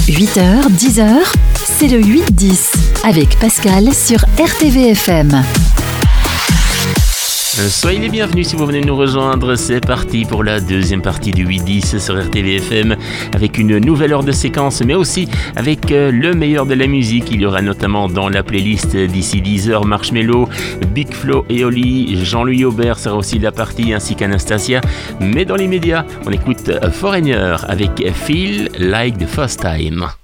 8h, 10h, c'est le 8-10 avec Pascal sur RTVFM. Soyez les bienvenus si vous venez nous rejoindre. C'est parti pour la deuxième partie du 8-10 sur RTVFM avec une nouvelle heure de séquence, mais aussi avec le meilleur de la musique. Il y aura notamment dans la playlist d'ici 10h Marshmello, Big Flo et Oli, Jean-Louis Aubert sera aussi de la partie, ainsi qu'Anastasia. Mais dans l'immédiat, on écoute Foreigner avec Feel Like the First Time.